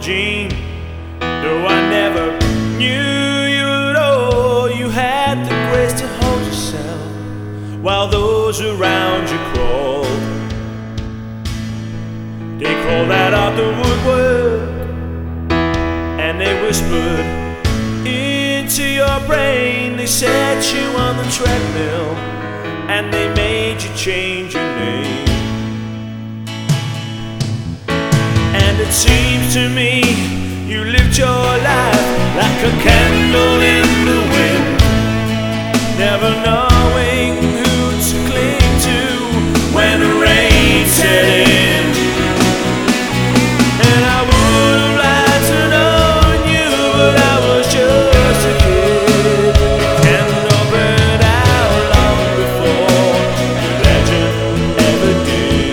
Jean. Though I never knew you at all, you had the grace to hold yourself while those around you crawled. They crawled out of the woodwork and they whispered into your brain. They set you on the treadmill and they made you change your name. And it seems to me you lived your life like a candle in the wind, never knowing who to cling to when the rain set in. And I would have liked to know you, but I was just a kid. The candle burned out long before the legend ever did.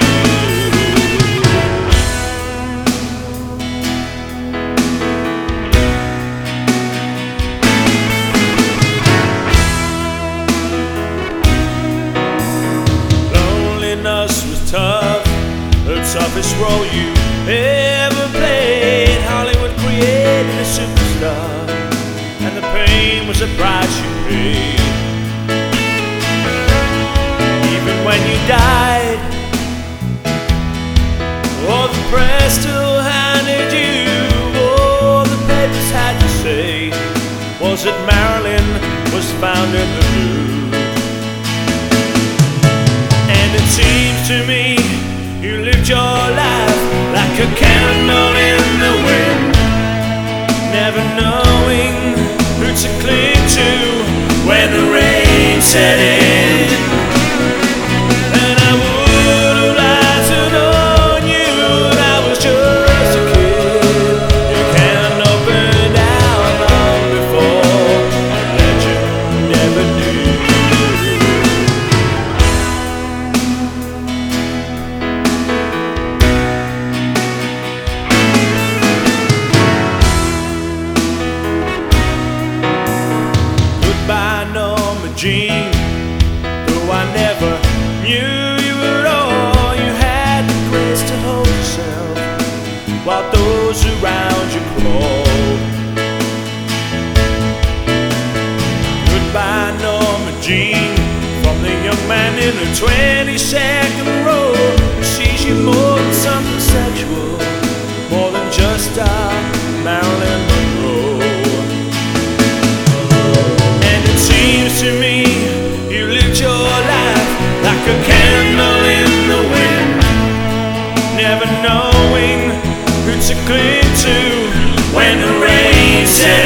Loneliness was tough, the toughest role you ever played. Hollywood created a superstar, and the pain was the price you paid. Even when you died, all the press still handed you. All the papers had to say was that Marilyn was found in the nude. And it seems to me you lived your life like a candle in the wind, never knowing who to cling to when the rain set in. And I would have liked to know you, but I was just a kid. Your candle burned out long before the legend never knew. Goodbye, Norma Jean. Though I never knew you at all, you had the grace to hold yourself while those around you crawled. Goodbye, Norma Jean, from the young man in the 22nd row who sees you more than something sexual, more than just a Marilyn Monroe. Seems to me you lived your life like a candle in the wind, never knowing who to cling to when the rain set